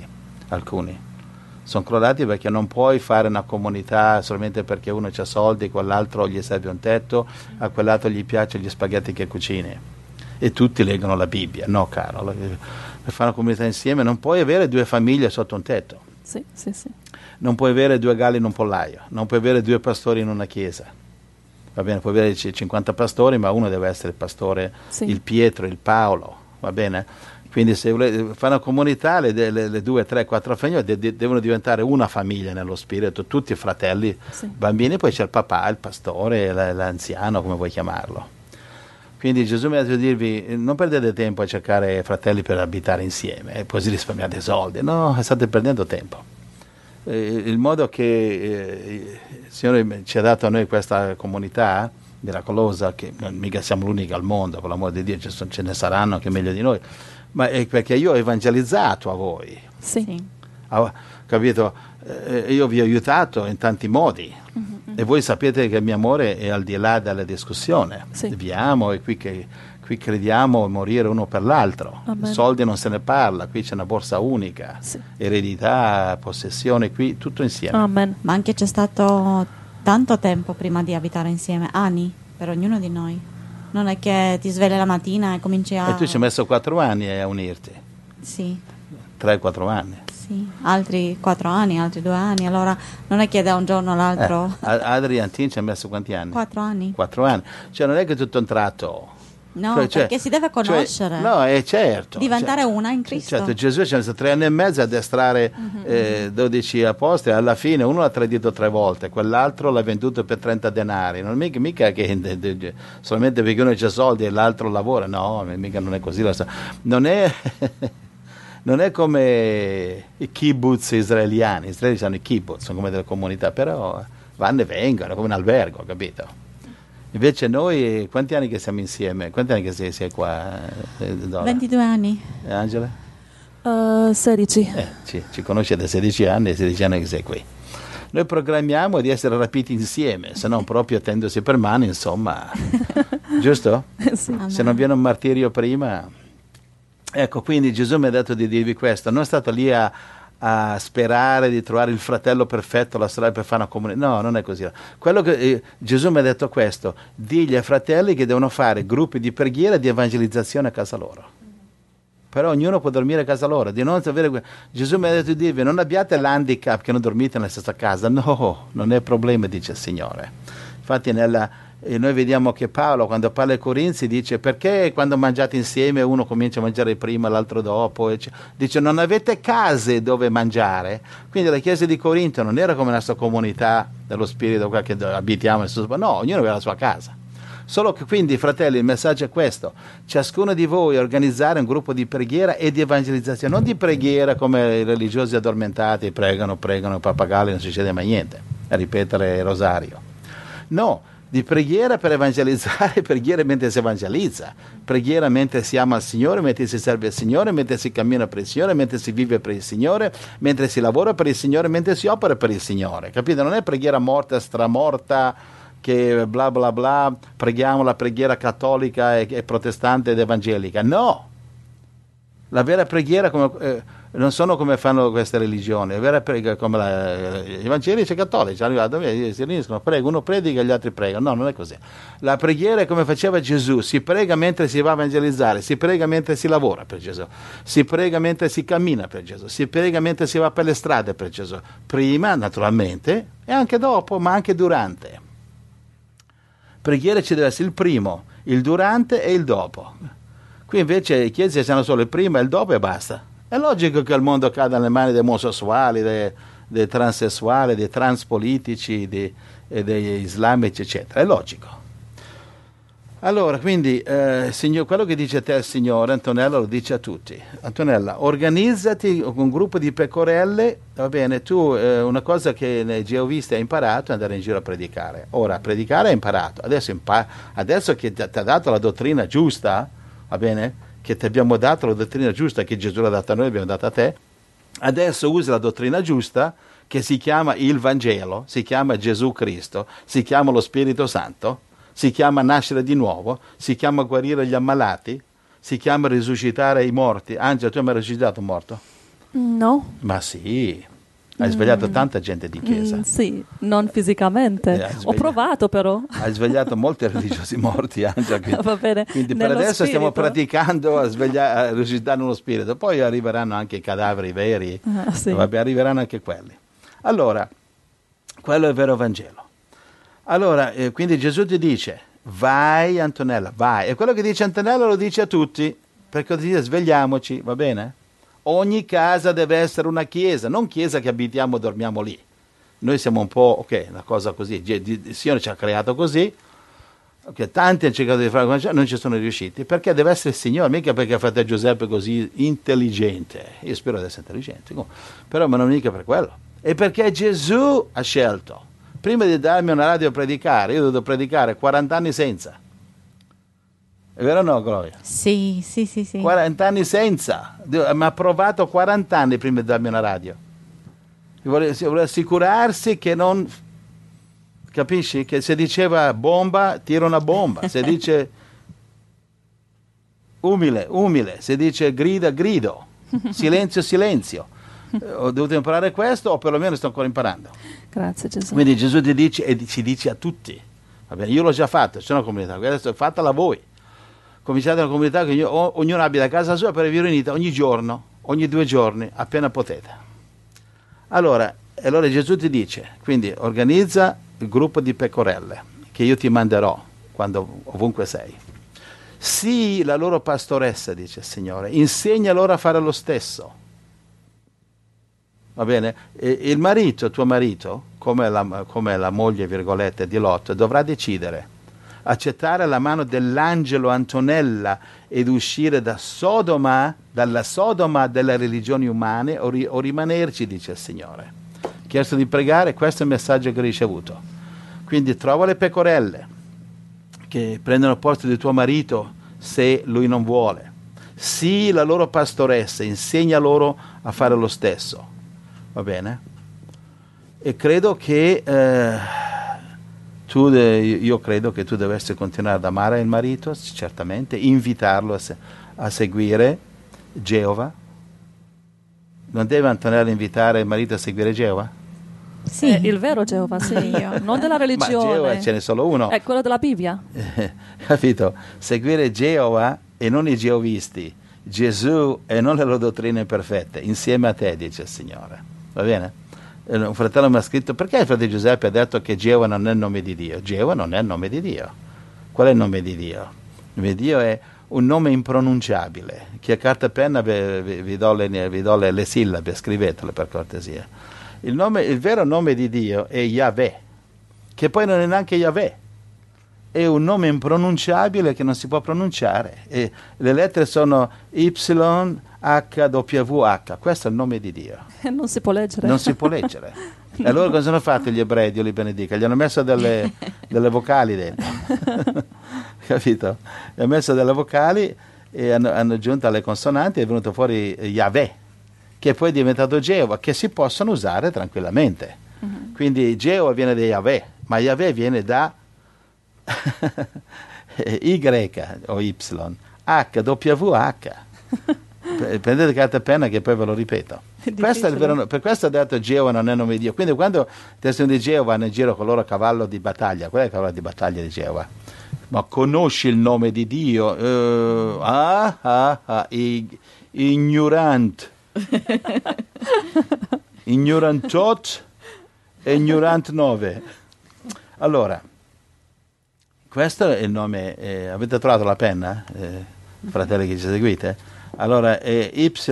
Speaker 2: alcuni. Sono crollati perché non puoi fare una comunità solamente perché uno ha soldi, quell'altro gli serve un tetto, a quell'altro gli piacciono gli spaghetti che cucini. E tutti leggono la Bibbia. No, caro, per fare una comunità insieme non puoi avere 2 famiglie sotto un tetto.
Speaker 1: Sì, sì, sì.
Speaker 2: Non puoi avere 2 galli in un pollaio, non puoi avere 2 pastori in una chiesa. Va bene, puoi avere 50 pastori, ma uno deve essere il pastore, sì. Il Pietro, il Paolo, va bene? Quindi se volete fare una comunità, le 2, 3, 4 famiglie devono diventare una famiglia nello spirito, tutti fratelli, sì. Bambini, poi c'è il papà, il pastore, l'anziano, come vuoi chiamarlo. Quindi Gesù mi ha detto di dirvi, non perdete tempo a cercare fratelli per abitare insieme e così risparmiate soldi. No, state perdendo tempo. Il modo che il Signore ci ha dato a noi questa comunità miracolosa, che mica siamo l'unica al mondo, per l'amore di Dio, ce ne saranno anche meglio di noi, ma è perché io ho evangelizzato a voi.
Speaker 1: Sì.
Speaker 2: Capito? Io vi ho aiutato in tanti modi. E voi sapete che il mio amore è al di là della discussione.
Speaker 1: Sì.
Speaker 2: Viviamo e qui crediamo morire uno per l'altro.
Speaker 1: Amen.
Speaker 2: Soldi non se ne parla, qui c'è una borsa unica,
Speaker 1: sì.
Speaker 2: Eredità, possessione, qui tutto insieme.
Speaker 1: Amen.
Speaker 3: Ma anche c'è stato tanto tempo prima di abitare insieme, anni per ognuno di noi. Non è che ti svegli la mattina e cominci a...
Speaker 2: E tu ci hai messo 4 anni a unirti?
Speaker 3: Sì.
Speaker 2: 3-4 anni?
Speaker 3: Sì, altri 4 anni, altri 2 anni, allora non è che da un giorno all'altro...
Speaker 2: Adriantin ci ha messo quanti anni?
Speaker 3: 4 anni.
Speaker 2: 4 anni, cioè non è che tutto un tratto...
Speaker 3: No, perché si deve conoscere.
Speaker 2: No, è certo.
Speaker 3: Diventare una in Cristo.
Speaker 2: Certo, Gesù ci ha messo 3 anni e mezzo a addestrare 12 apostoli, alla fine uno l'ha tradito 3 volte, quell'altro l'ha venduto per 30 denari. Non è mica che solamente perché uno c'ha soldi e l'altro lavora, no, mica non è così. Non è come i kibbutz israeliani. Gli israeliani hanno i kibbutz, sono come delle comunità, però vanno e vengono, come un albergo, capito? Invece noi, quanti anni che siamo insieme? Quanti anni che sei qua?
Speaker 3: 22 anni.
Speaker 2: Angela?
Speaker 1: 16.
Speaker 2: Ci conosci da 16 anni che sei qui. Noi programmiamo di essere rapiti insieme, se non proprio tendosi per mano, insomma. Giusto?
Speaker 1: Sì.
Speaker 2: Se non viene un martirio prima. Ecco, quindi Gesù mi ha detto di dirvi questo. Non è stato lì a sperare di trovare il fratello perfetto, la strada per fare una comunità. No, non è così. Quello che Gesù mi ha detto questo: digli ai fratelli che devono fare gruppi di preghiera e di evangelizzazione a casa loro. Però ognuno può dormire a casa loro. Di non avere... Gesù mi ha detto di dirvi: non abbiate l'handicap che non dormite nella stessa casa. No, non è problema, dice il Signore. Infatti noi vediamo che Paolo, quando parla ai Corinzi, dice: perché quando mangiate insieme uno comincia a mangiare prima, l'altro dopo? Dice: non avete case dove mangiare. Quindi la chiesa di Corinto non era come la nostra comunità dello spirito qua che abitiamo, no, ognuno aveva la sua casa. Solo che quindi, fratelli, il messaggio è questo: ciascuno di voi organizzare un gruppo di preghiera e di evangelizzazione, non di preghiera come i religiosi addormentati, pregano, pappagalli, non succede mai niente, a ripetere il rosario. No, di preghiera per evangelizzare, preghiera mentre si evangelizza, preghiera mentre si ama il Signore, mentre si serve il Signore, mentre si cammina per il Signore, mentre si vive per il Signore, mentre si lavora per il Signore, mentre si opera per il Signore. Capite? Non è preghiera morta, stramorta, che bla bla bla, preghiamo la preghiera cattolica e protestante ed evangelica. No! La vera preghiera non sono come fanno queste religioni, la vera preghiera come gli evangelici e cattolici si riuniscono, uno predica e gli altri pregano. No, non è così. La preghiera è come faceva Gesù: si prega mentre si va a evangelizzare, si prega mentre si lavora per Gesù, si prega mentre si cammina per Gesù, si prega mentre si va per le strade per Gesù, prima naturalmente e anche dopo, ma anche durante. Preghiera ci deve essere il primo, il durante e il dopo. Qui invece le chiese hanno solo il prima e il dopo e basta. È logico che il mondo cada nelle mani dei omosessuali, dei transessuali, dei transpolitici, degli islamici, eccetera. È logico. Allora, quindi, quello che dice a te il Signore, Antonella, lo dice a tutti. Antonella, organizzati con un gruppo di pecorelle, va bene, tu una cosa che nei geovisti hai imparato è andare in giro a predicare. Ora, predicare hai imparato, adesso che ti ha dato la dottrina giusta, va bene, che ti abbiamo dato la dottrina giusta che Gesù ha data a noi, abbiamo dato a te, adesso usi la dottrina giusta che si chiama il Vangelo, si chiama Gesù Cristo, si chiama lo Spirito Santo, si chiama nascere di nuovo, si chiama guarire gli ammalati, si chiama risuscitare i morti. Angela, tu hai mai risuscitato un morto?
Speaker 1: No.
Speaker 2: Ma sì, hai svegliato tanta gente di chiesa.
Speaker 1: Sì, non fisicamente. Ho provato però.
Speaker 2: Hai svegliato molti religiosi morti anche.
Speaker 1: Va bene.
Speaker 2: Quindi per adesso stiamo praticando a risuscitare nello spirito. Poi arriveranno anche i cadaveri veri.
Speaker 1: Sì.
Speaker 2: Vabbè, arriveranno anche quelli. Allora, quello è il vero Vangelo. Allora, quindi Gesù ti dice, vai Antonella, vai. E quello che dice Antonella lo dice a tutti, perché ti dice svegliamoci, va bene? Ogni casa deve essere una chiesa, non chiesa che abitiamo e dormiamo lì. Noi siamo un po', ok, una cosa così, il Signore ci ha creato così, okay, tanti hanno cercato di fare come non ci sono riusciti, perché deve essere il Signore, mica perché fratello Giuseppe è così intelligente, io spero di essere intelligente, però ma non mica per quello, è perché Gesù ha scelto. Prima di darmi una radio a predicare, io ho dovuto predicare 40 anni senza. È vero o no, Gloria?
Speaker 3: Sì.
Speaker 2: 40 anni senza. Mi ha provato 40 anni prima di darmi una radio. Vuole assicurarsi che non... Capisci? Che se diceva bomba, tira una bomba. Se dice umile. Se dice grida, grido. Silenzio. Ho dovuto imparare questo, o perlomeno sto ancora imparando.
Speaker 1: Grazie Gesù.
Speaker 2: Quindi Gesù ti dice, e ci dice a tutti. Va bene, io l'ho già fatto, c'è una comunità, adesso fatela voi. Cominciate una comunità che ognuno abbia da casa sua per vi riunite ogni giorno, ogni 2 giorni, appena potete. Allora Gesù ti dice, quindi organizza il gruppo di pecorelle, che io ti manderò ovunque sei. Sii la loro pastoressa, dice il Signore, insegna loro a fare lo stesso. Va bene? Il marito, tuo marito, come la moglie, virgolette, di Lot, dovrà decidere, accettare la mano dell'angelo Antonella ed uscire dalla Sodoma delle religioni umane o rimanerci, dice il Signore. Chiesto di pregare, questo è il messaggio che ho ricevuto. Quindi trova le pecorelle che prendono il posto di tuo marito se lui non vuole. Sii la loro pastoressa, insegna loro a fare lo stesso. Va bene? E credo che io credo che tu dovresti continuare ad amare il marito, certamente, invitarlo a seguire Geova. Non deve Antonella invitare il marito a seguire Geova?
Speaker 3: Sì.
Speaker 1: Il vero Geova, sì, io. Non della religione.
Speaker 2: Ma Geova ce n'è solo uno.
Speaker 1: È quello della Bibbia.
Speaker 2: Capito? Seguire Geova e non i geovisti, Gesù e non le loro dottrine perfette, insieme a te, dice il Signore. Va bene? Un fratello mi ha scritto, perché il fratello Giuseppe ha detto che Geova non è il nome di Dio? Geova non è il nome di Dio. Qual è il nome di Dio? Il nome di Dio è un nome impronunciabile. Chi ha carta e penna vi do le sillabe, scrivetele per cortesia. Il vero nome di Dio è Yahweh, che poi non è neanche Yahweh. È un nome impronunciabile che non si può pronunciare. E le lettere sono YHWH. Questo è il nome di Dio.
Speaker 1: Non si può leggere.
Speaker 2: Non si può leggere. E allora cosa hanno fatto gli ebrei, Dio li benedica? Gli hanno messo delle vocali dentro. Capito? Gli hanno messo delle vocali e hanno aggiunto alle consonanti, è venuto fuori Yahweh, che poi è diventato Geova, che si possono usare tranquillamente. Quindi Geova viene da Yahweh, ma Yahweh viene da Y o Y, HWH. Prendete carta e penna che poi ve lo ripeto. Questo è il vero, per questo ha detto Geova non è nome di Dio. Quindi quando il testimone di Geova vanno in giro con il loro cavallo di battaglia, qual è il cavallo di battaglia di Geova? Ma conosci il nome di Dio? Ignorant. Ignorantot e ignorant 9. Allora, questo è il nome. Avete trovato la penna? Fratelli che ci seguite? Allora è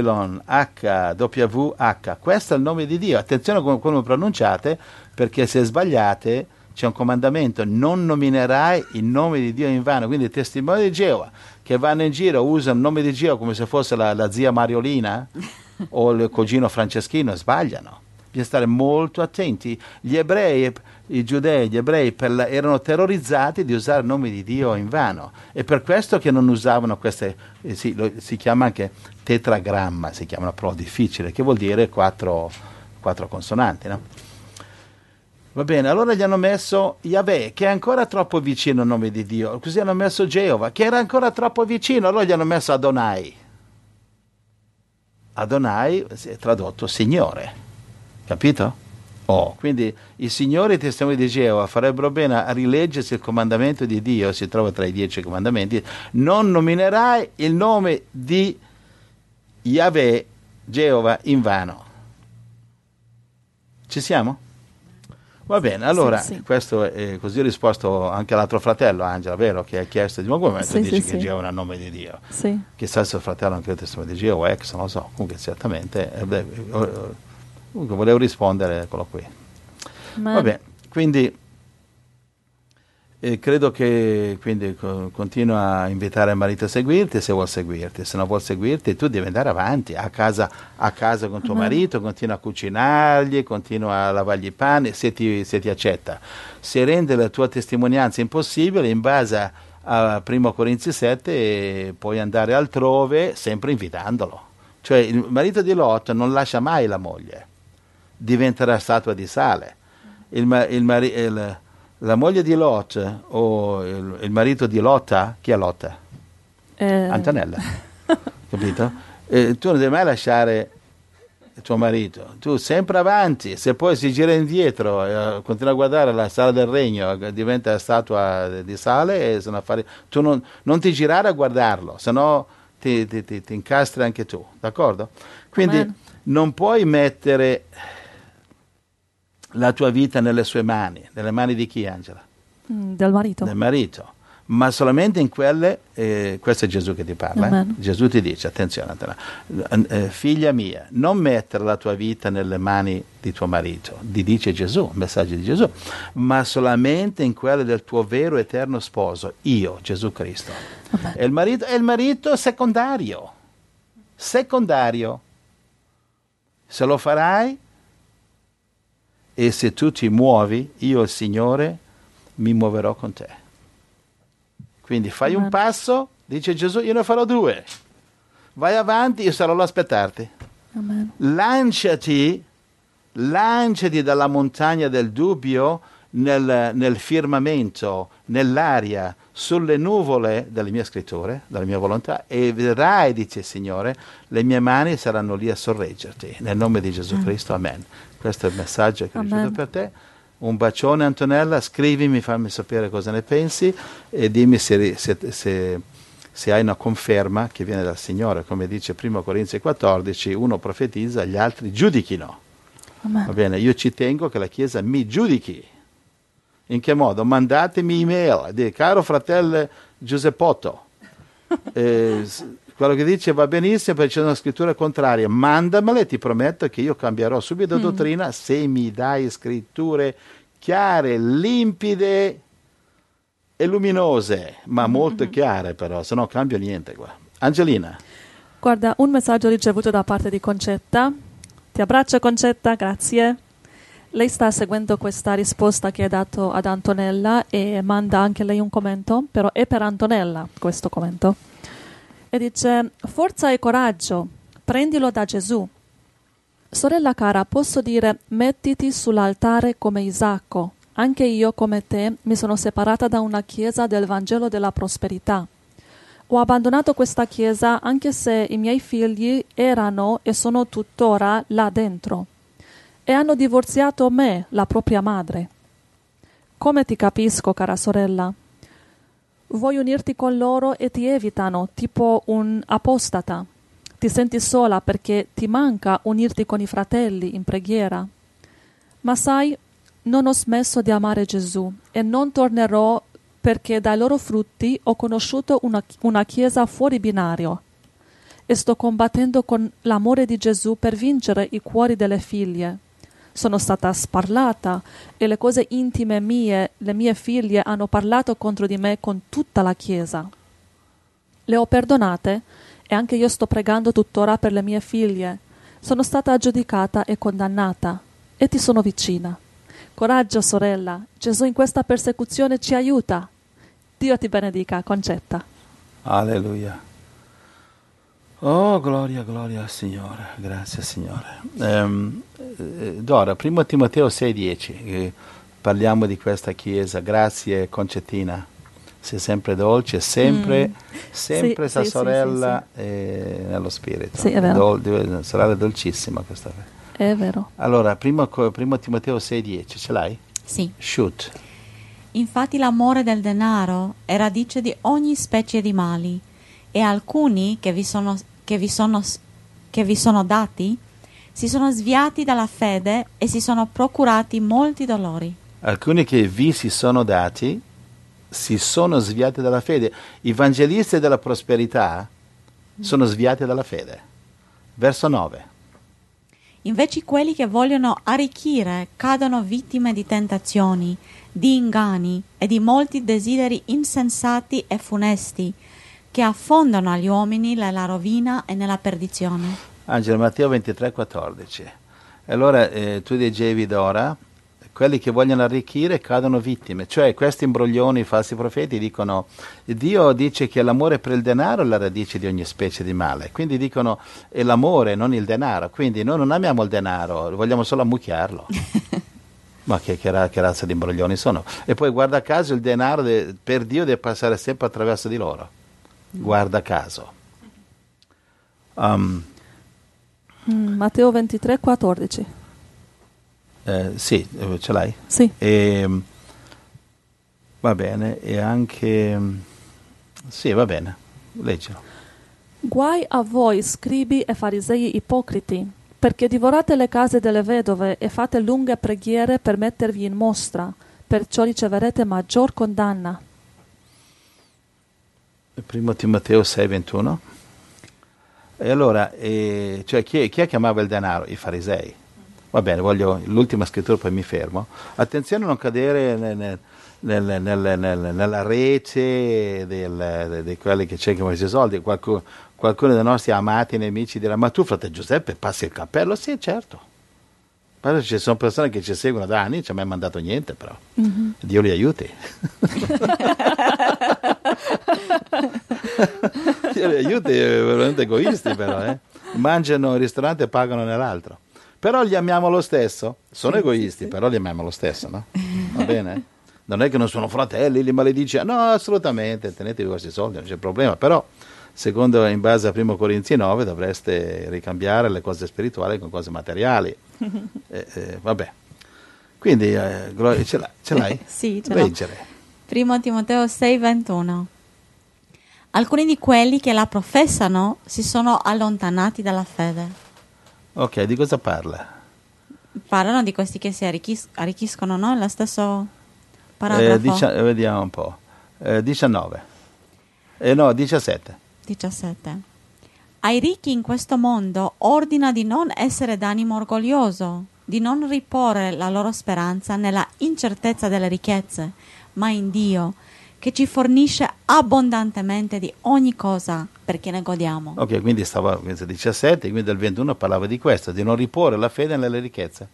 Speaker 2: YHWH, questo è il nome di Dio. Attenzione come pronunciate, perché se sbagliate c'è un comandamento: non nominerai il nome di Dio in vano. Quindi i testimoni di Geova che vanno in giro usano il nome di Dio come se fosse la zia Mariolina o il cugino Franceschino, sbagliano. Bisogna stare molto attenti. Gli ebrei, i giudei, gli ebrei erano terrorizzati di usare il nome di Dio in vano, e per questo che non usavano queste, si chiama anche tetragramma, si chiama una parola difficile, che vuol dire quattro consonanti, no? Va bene, allora gli hanno messo Yahweh, che è ancora troppo vicino al nome di Dio, così hanno messo Geova, che era ancora troppo vicino, allora gli hanno messo Adonai. Adonai è tradotto Signore, capito? Quindi i signori testimoni di Geova farebbero bene a rileggersi il comandamento di Dio, si trova tra i 10 comandamenti: non nominerai il nome di Yahweh, Geova, in vano. Ci siamo? Va bene, allora
Speaker 1: sì.
Speaker 2: Questo è così risposto anche all'altro fratello, Angela, vero? Che ha chiesto di come tu dici che Geova è il nome di Dio.
Speaker 1: Sì.
Speaker 2: Chissà se il fratello anche il testimone di Geova, non lo so, comunque certamente. Comunque volevo rispondere, eccolo qui. Va bene, quindi credo che quindi continua a invitare il marito a seguirti se vuol seguirti. Se non vuol seguirti, tu devi andare avanti a casa con tuo marito, continua a cucinargli, continua a lavargli i panni se ti accetta. Se rende la tua testimonianza impossibile, in base a 1 Corinzi 7 puoi andare altrove sempre invitandolo. Cioè il marito di Lot non lascia mai la moglie, diventerà statua di sale. La moglie di Lot o il marito di Lotta, chi è Lotta? Antonella, capito? Tu non devi mai lasciare il tuo marito, tu sempre avanti. Se poi si gira indietro, continua a guardare la sala del regno, diventa statua di sale, tu non ti girare a guardarlo, sennò ti incastri anche tu, d'accordo? Quindi non puoi mettere la tua vita nelle sue mani. Nelle mani di chi, Angela?
Speaker 1: Del marito.
Speaker 2: Del marito. Ma solamente in quelle, questo è Gesù che ti parla. Gesù ti dice, attenzione, figlia mia, non mettere la tua vita nelle mani di tuo marito, ti dice Gesù, un messaggio di Gesù, ma solamente in quelle del tuo vero eterno sposo, io, Gesù Cristo. E il marito secondario. Secondario. Se lo farai, e se tu ti muovi, io il Signore mi muoverò con te. Quindi fai un passo, dice Gesù, io ne farò 2. Vai avanti, io sarò là a aspettarti.
Speaker 1: Amen.
Speaker 2: Lanciati dalla montagna del dubbio nel firmamento, nell'aria, sulle nuvole delle mie scritture, della mia volontà, e vedrai, dice il Signore, le mie mani saranno lì a sorreggerti. Nel nome di Gesù Cristo, amen. Questo è il messaggio che ho ricevuto per te. Un bacione, Antonella, scrivimi, fammi sapere cosa ne pensi e dimmi se hai una conferma che viene dal Signore. Come dice 1 Corinzi 14, uno profetizza, gli altri giudichino.
Speaker 1: Amen.
Speaker 2: Va bene, io ci tengo che la Chiesa mi giudichi. In che modo? Mandatemi email, di caro fratello Giuseppotto, quello che dice va benissimo perché c'è una scrittura contraria, mandamele e ti prometto che io cambierò subito dottrina se mi dai scritture chiare, limpide e luminose, ma molto chiare però, se no cambio niente qua. Angelina.
Speaker 1: Guarda, un messaggio ricevuto da parte di Concetta. Ti abbraccio Concetta, grazie. Lei sta seguendo questa risposta che ha dato ad Antonella e manda anche lei un commento, però è per Antonella questo commento. E dice, forza e coraggio, prendilo da Gesù. Sorella cara, posso dire, mettiti sull'altare come Isacco. Anche io, come te, mi sono separata da una chiesa del Vangelo della prosperità. Ho abbandonato questa chiesa anche se i miei figli erano e sono tuttora là dentro. E hanno divorziato me, la propria madre. Come ti capisco, cara sorella? Vuoi unirti con loro e ti evitano, tipo un apostata. Ti senti sola perché ti manca unirti con i fratelli in preghiera. Ma sai, non ho smesso di amare Gesù e non tornerò perché dai loro frutti ho conosciuto una chiesa fuori binario. E sto combattendo con l'amore di Gesù per vincere i cuori delle figlie. Sono stata sparlata e le cose intime mie, le mie figlie hanno parlato contro di me con tutta la Chiesa. Le ho perdonate e anche io sto pregando tuttora per le mie figlie. Sono stata giudicata e condannata e ti sono vicina. Coraggio, sorella, Gesù in questa persecuzione ci aiuta. Dio ti benedica, Concetta.
Speaker 2: Alleluia. Oh, gloria, gloria al Signore, grazie Signore. Dora, 1 Timoteo 6,10, parliamo di questa chiesa, grazie Concettina, sei sempre dolce, sempre tua sorella
Speaker 1: sì.
Speaker 2: Nello spirito.
Speaker 1: Sì, è vero.
Speaker 2: Sorella dolcissima questa.
Speaker 1: È vero.
Speaker 2: Allora, primo Timoteo 6,10, ce l'hai?
Speaker 3: Sì.
Speaker 2: Shoot.
Speaker 3: Infatti l'amore del denaro è radice di ogni specie di mali, e alcuni che vi sono dati si sono sviati dalla fede e si sono procurati molti dolori.
Speaker 2: Alcuni che vi si sono dati si sono sviati dalla fede. I evangelisti della prosperità sono sviati dalla fede. Verso 9.
Speaker 3: Invece quelli che vogliono arricchire cadono vittime di tentazioni, di inganni e di molti desideri insensati e funesti che affondano gli uomini nella rovina e nella perdizione.
Speaker 2: Angelo, Matteo 23,14. Allora tu leggevi d'ora, quelli che vogliono arricchire cadono vittime, cioè questi imbroglioni, i falsi profeti dicono, Dio dice che l'amore per il denaro è la radice di ogni specie di male, quindi dicono è l'amore, non il denaro, quindi noi non amiamo il denaro, vogliamo solo ammucchiarlo. Ma che razza di imbroglioni sono? E poi guarda caso il denaro per Dio deve passare sempre attraverso di loro, guarda caso.
Speaker 1: Matteo 23,14.
Speaker 2: Sì, ce l'hai?
Speaker 1: Sì.
Speaker 2: Va bene, e anche... Sì, va bene, leggilo.
Speaker 1: Guai a voi, scribi e farisei ipocriti, perché divorate le case delle vedove e fate lunghe preghiere per mettervi in mostra, perciò riceverete maggior condanna.
Speaker 2: Primo Timoteo 6,21. E allora, cioè chi è che amava il denaro? I farisei. Va bene, voglio l'ultima scrittura, poi mi fermo. Attenzione a non cadere nella rete di quelli che cercano questi soldi. Qualcuno dei nostri amati nemici dirà, ma tu, frate Giuseppe, passi il cappello? Sì, certo. Però ci sono persone che ci seguono da anni, non ci ha mai mandato niente, però. Mm-hmm. Dio li aiuti. Dio li aiuti, veramente egoisti però. Mangiano al ristorante e pagano nell'altro. Però li amiamo lo stesso. Sono egoisti, però li amiamo lo stesso, no? Va bene? Non è che non sono fratelli, li maledici. No, assolutamente, tenetevi i vostri soldi, non c'è problema. Però, secondo, in base a 1 Corinzi 9, dovreste ricambiare le cose spirituali con cose materiali. Vabbè. Quindi, ce l'hai?
Speaker 3: Sì, ce
Speaker 2: Leggere.
Speaker 3: l'ho. 1 Timoteo 6,21. Alcuni di quelli che la professano si sono allontanati dalla fede.
Speaker 2: Ok, di cosa parla?
Speaker 3: Parlano di questi che si arricchiscono, no? Lo stesso paragrafo.
Speaker 2: Vediamo un po'. 19. No, 17.
Speaker 3: 17. Ai ricchi in questo mondo ordina di non essere d'animo orgoglioso, di non riporre la loro speranza nella incertezza delle ricchezze, ma in Dio, che ci fornisce abbondantemente di ogni cosa perché ne godiamo.
Speaker 2: Ok, quindi stava 17, quindi del 21 parlava di questo, di non riporre la fede nelle ricchezze.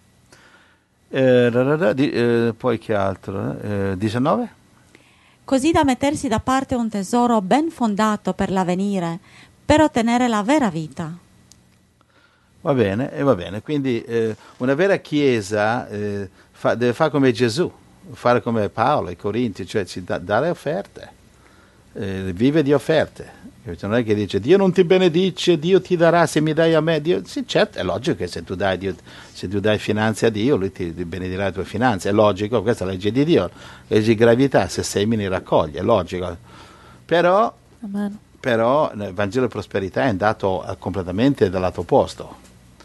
Speaker 2: Poi che altro? 19?
Speaker 3: Così da mettersi da parte un tesoro ben fondato per l'avvenire, per ottenere la vera vita.
Speaker 2: Va bene. Quindi una vera chiesa deve fare come Gesù, fare come Paolo, i Corinti, cioè dare offerte, vive di offerte. Non è che dice Dio non ti benedice, Dio ti darà se mi dai a me. Dio... Sì, certo, è logico che se tu dai finanze a Dio, lui ti benedirà le tue finanze, è logico, questa è la legge di Dio, legge di gravità, se semini raccogli, è logico. Però il Vangelo di prosperità è andato completamente dal lato opposto.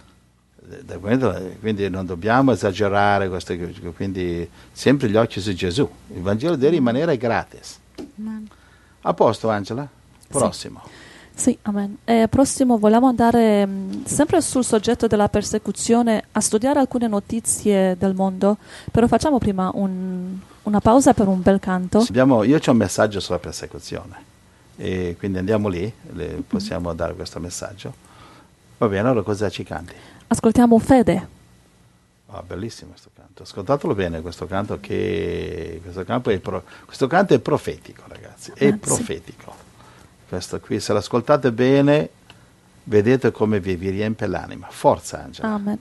Speaker 2: Quindi non dobbiamo esagerare questo, quindi sempre gli occhi su Gesù. Il Vangelo deve rimanere gratis. A posto, Angela? Prossimo.
Speaker 1: Sì, amen. Prossimo vogliamo andare sempre sul soggetto della persecuzione a studiare alcune notizie del mondo, però facciamo prima una pausa per un bel canto.
Speaker 2: Io c'ho un messaggio sulla persecuzione e quindi andiamo lì, possiamo dare questo messaggio. Va bene, allora cosa ci canti?
Speaker 1: Ascoltiamo Fede.
Speaker 2: Bellissimo questo canto, ascoltatelo bene questo canto, che questo canto è profetico, ragazzi, è profetico. Sì. Questo qui, se l'ascoltate bene, vedete come vi riempie l'anima. Forza, Angela.
Speaker 1: Amen.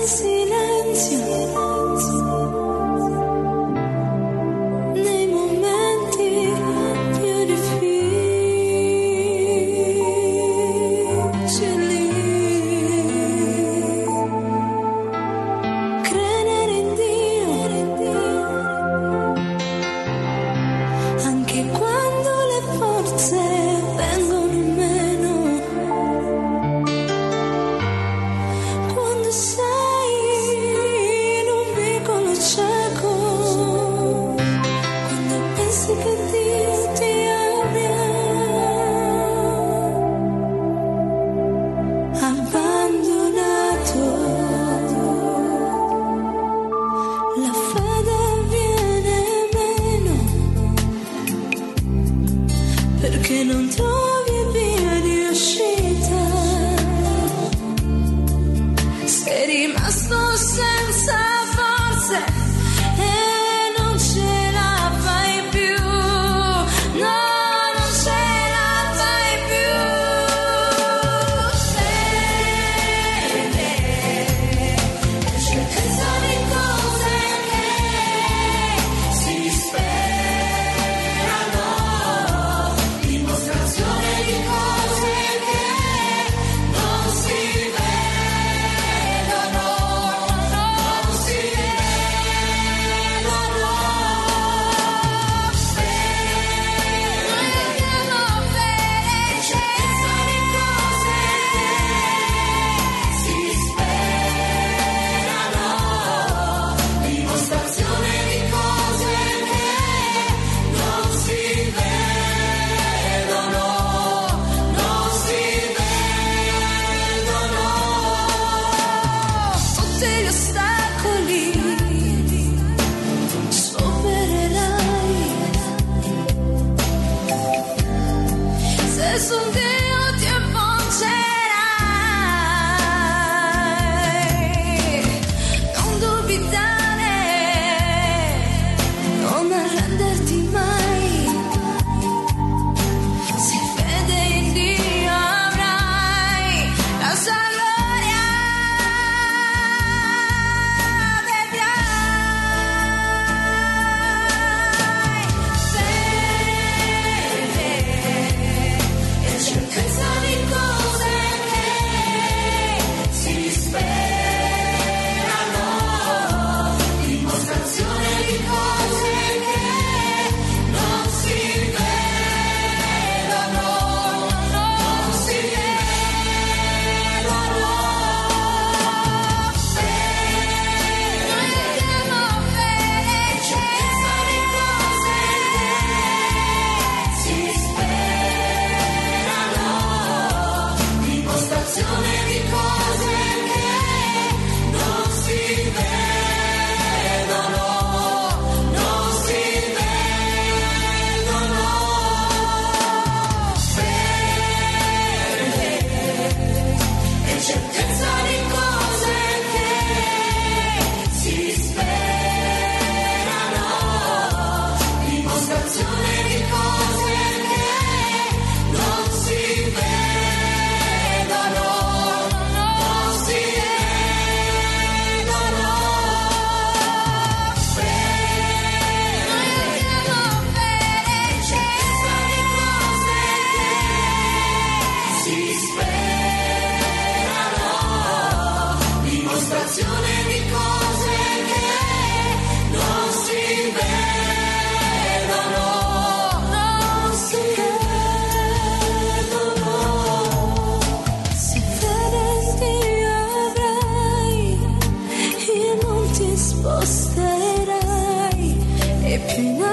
Speaker 4: sposterai e più in